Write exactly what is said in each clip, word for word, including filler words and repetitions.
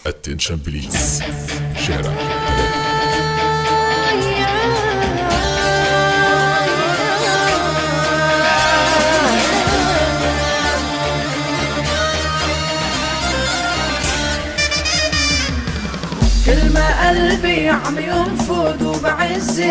اتنشن بليز. شارع كل ما قلبي عم ينفض وبعزي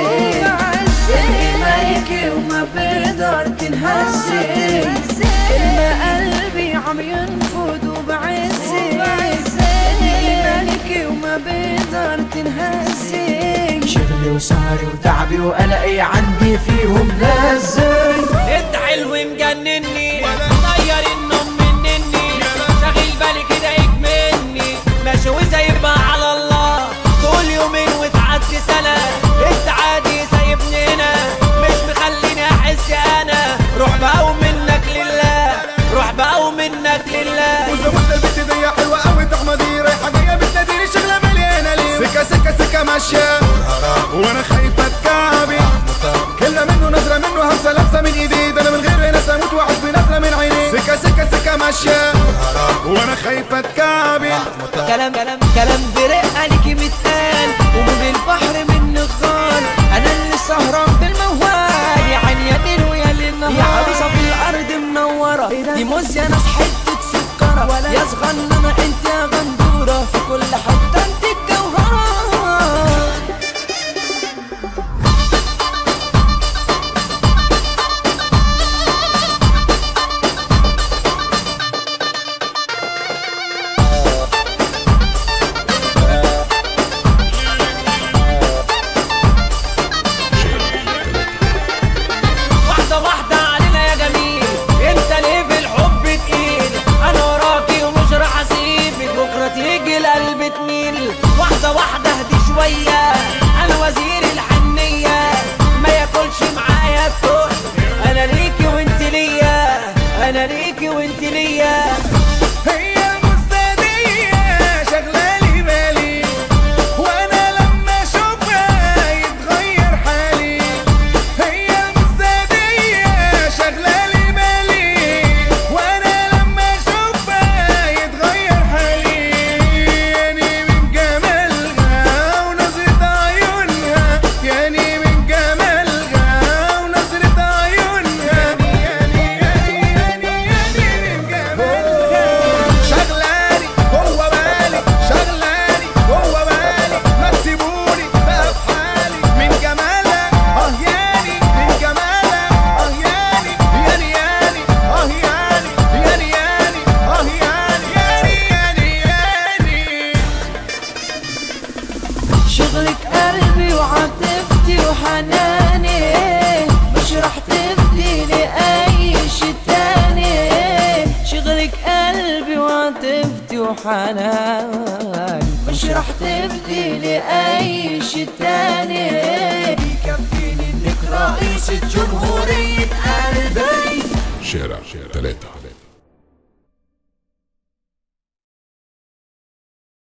مايكي وما بقدر تنهزي. كل ما قلبي عم ينفض وبعزي مايكي وما بقدر تنهزي. شغلي وسهري وتعبي وقلقي عندي فيهم لازم. انت حلو مجنني طير النوم منني شاغل بالي كده يجمني ماشي وسايبها على الله طول يومين وتعدي سنة. انت عادي سايبني هنا مش مخليني احس انا. روح بقى ومنك لله روح بقى ومنك لله. وزودت البت دي حلوة قوي تحمدي رايحة جاية بتناديني شغلة مليانة ليه. سكة سكة سكة ماشية وانا خايفة اتكعبي. كلة منه نظرة منه همسة لابسة من ايدي. ده انا من غير ناس اموت واعيش بنظرة من عيني. سكة سكة سكة ماشية وانا خايفة اتكعبي. كلام كلام كلام برق عليكي متقال ومن البحر من الخال. انا اللي سهران بالموال يا عين يا ليل ويا ليل نهار. يا عروسة في الارض منورة دي موز يا ناس حتة سكرة. يا صغننة انت يا غندورة في كل حتة انت الجوهرة. واحدة واحدة اهدي شوية أنا وزير الحنية ما ياكلش معايا التوح. أنا ليكي وانت ليا أنا ليكي وانت ليا. هي مستدية شغلالي بالي وانا لما اشوفها يتغير حالي. هي مستدية شغلالي بالي وانا لما اشوفها يتغير حالي. يعني من جمالها ونظرة عيونها يعني من جمالها ونظرة عيونها يعني يعني يعني يعني من جمالها. شغلاني جوه بالي شغلاني جوه بالي ما تسيبوني بقى في حالي. من جمالها اه ياني من جمالها اه ياني ياني ياني اه ياني ياني ياني اه ياني ياني ياني ياني. شغلك قلبي وعاطفتي وحناني مش رح تفدي لأي شي تاني. شغلك قلبي وعاطفتي وحناني مش رح تفدي لأي شي تاني. يكفيني انك رئيسة جمهورية قلبي. شارع ثلاثة.